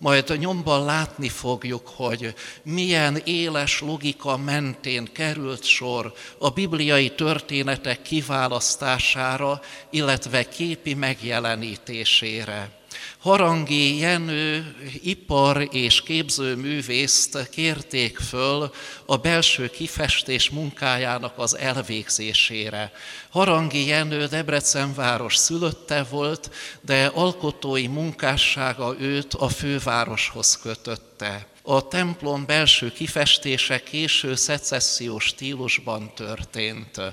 Majd nyomban látni fogjuk, hogy milyen éles logika mentén került sor a bibliai történetek kiválasztására, illetve képi megjelenítésére. Harangi Jenő ipar- és képzőművészt kérték föl a belső kifestés munkájának az elvégzésére. Harangi Jenő Debrecen város szülötte volt, de alkotói munkássága őt a fővároshoz kötötte. A templom belső kifestése késő szecessziós stílusban történt,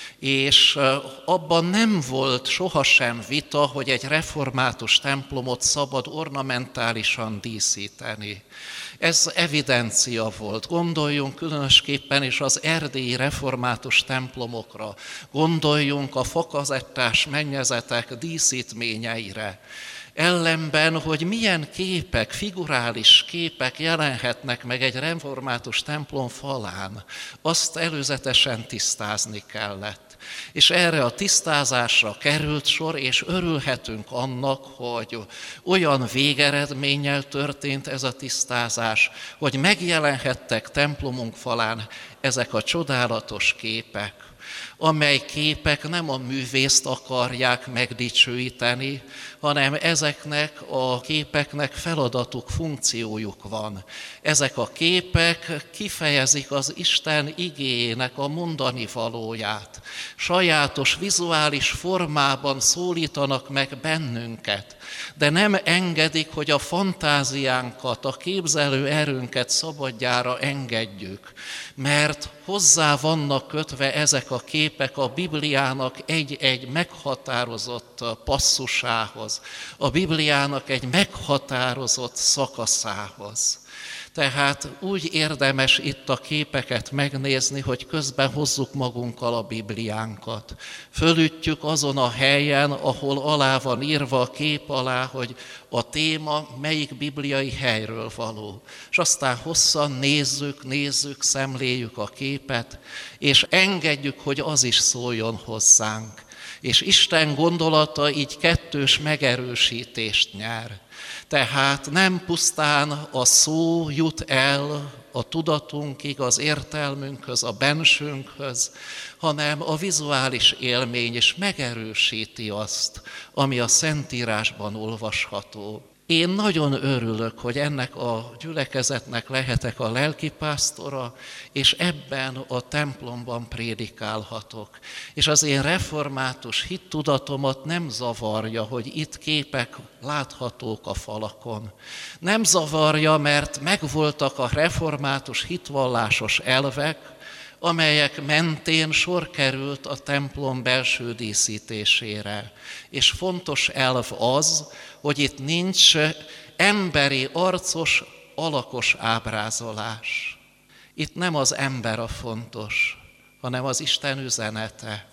és abban nem volt sohasem vita, hogy egy református templomot szabad ornamentálisan díszíteni. Ez evidencia volt. Gondoljunk különösképpen is az erdélyi református templomokra, gondoljunk a fakazettás mennyezetek díszítményeire. Ellenben, hogy milyen képek, figurális képek jelenhetnek meg egy református templom falán, azt előzetesen tisztázni kellett. És erre a tisztázásra került sor, és örülhetünk annak, hogy olyan végeredménnyel történt ez a tisztázás, hogy megjelenhettek templomunk falán ezek a csodálatos képek, amely képek nem a művészt akarják megdicsőíteni, hanem ezeknek a képeknek feladatuk, funkciójuk van. Ezek a képek kifejezik az Isten igéjének a mondani valóját. Sajátos vizuális formában szólítanak meg bennünket, de nem engedik, hogy a fantáziánkat, a képzelő erőnket szabadjára engedjük, mert hozzá vannak kötve ezek a képek a Bibliának egy-egy meghatározott passzusához, a Bibliának egy meghatározott szakaszához. Tehát úgy érdemes itt a képeket megnézni, hogy közben hozzuk magunkkal a Bibliánkat. Fölütjük azon a helyen, ahol alá van írva a kép alá, hogy a téma melyik bibliai helyről való. És aztán hosszan nézzük, szemléljük a képet, és engedjük, hogy az is szóljon hozzánk. És Isten gondolata így kettős megerősítést nyer. Tehát nem pusztán a szó jut el a tudatunkig, az értelmünkhöz, a bensőnkhöz, hanem a vizuális élmény is megerősíti azt, ami a Szentírásban olvasható. Én nagyon örülök, hogy ennek a gyülekezetnek lehetek a lelkipásztora, és ebben a templomban prédikálhatok. És az én református hittudatomat nem zavarja, hogy itt képek láthatók a falakon. Nem zavarja, mert megvoltak a református hitvallásos elvek, amelyek mentén sor került a templom belső díszítésére. És fontos elv az, hogy itt nincs emberi, arcos, alakos ábrázolás. Itt nem az ember a fontos, hanem az Isten üzenete.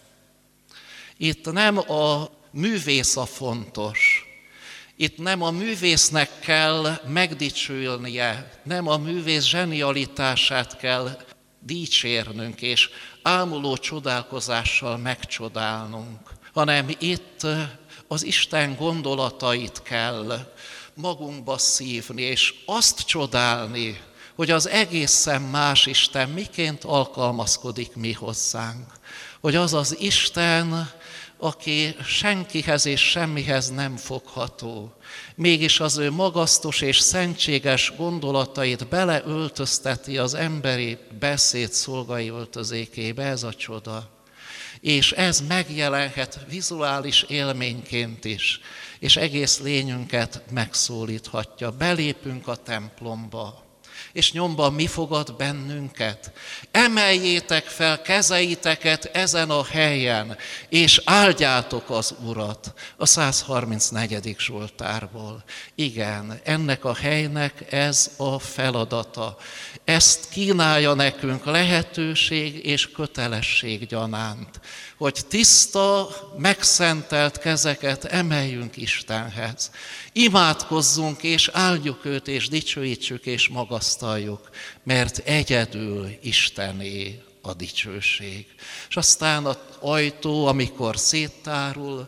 Itt nem a művész a fontos. Itt nem a művésznek kell megdicsülnie, nem a művész zsenialitását kell dicsérnünk és ámuló csodálkozással megcsodálnunk, hanem itt az Isten gondolatait kell magunkba szívni, és azt csodálni, hogy az egészen más Isten miként alkalmazkodik mi hozzánk. Hogy az az Isten, aki senkihez és semmihez nem fogható, mégis az ő magasztos és szentséges gondolatait beleöltözteti az emberi beszéd szolgai öltözékébe, ez a csoda. És ez megjelenhet vizuális élményként is, és egész lényünket megszólíthatja. Belépünk a templomba, és nyomban mi fogad bennünket? Emeljétek fel kezeiteket ezen a helyen, és áldjátok az Urat. A 134. Zsoltárból. Igen, ennek a helynek ez a feladata. Ezt kínálja nekünk lehetőség és kötelesség gyanánt, hogy tiszta, megszentelt kezeket emeljünk Istenhez. Imádkozzunk és áldjuk őt, és dicsőítsük és magasztaljuk, mert egyedül Istené a dicsőség. És aztán az ajtó, amikor széttárul,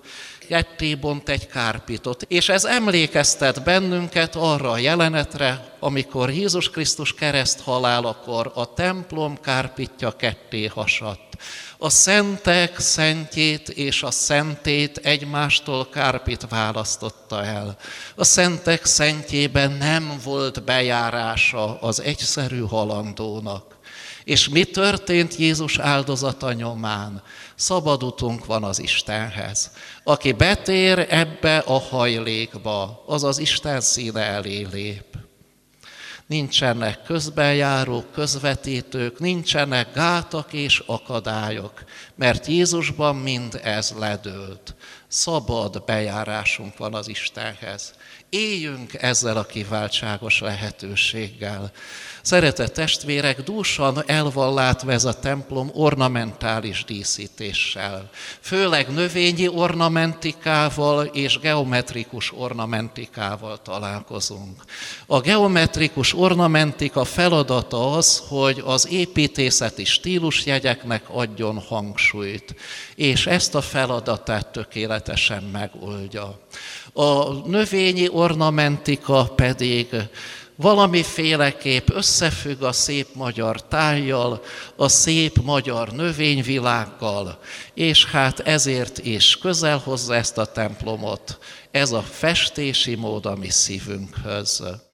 ketté bont egy kárpitot. És ez emlékeztet bennünket arra a jelenetre, amikor Jézus Krisztus kereszthalálakor a templom kárpitja ketté hasadt. A szentek szentjét és a szentét egymástól kárpit választotta el. A szentek szentjében nem volt bejárása az egyszerű halandónak. És mi történt Jézus áldozata nyomán? Szabad utunk van az Istenhez. Aki betér ebbe a hajlékba, az az Isten színe elé lép. Nincsenek közbenjárók, közvetítők, nincsenek gátak és akadályok, mert Jézusban mind ez ledőlt. Szabad bejárásunk van az Istenhez. Éljünk ezzel a kiváltságos lehetőséggel. Szeretett testvérek, dúsan el van látva ez a templom ornamentális díszítéssel. Főleg növényi ornamentikával és geometrikus ornamentikával találkozunk. A geometrikus ornamentika feladata az, hogy az építészeti stílusjegyeknek adjon hangsúlyt, és ezt a feladatát tökéletesen megoldja. A növényi ornamentika pedig valamiféleképp összefügg a szép magyar tájjal, a szép magyar növényvilággal, és hát ezért is közel hozza ezt a templomot, ez a festési mód a mi szívünkhöz.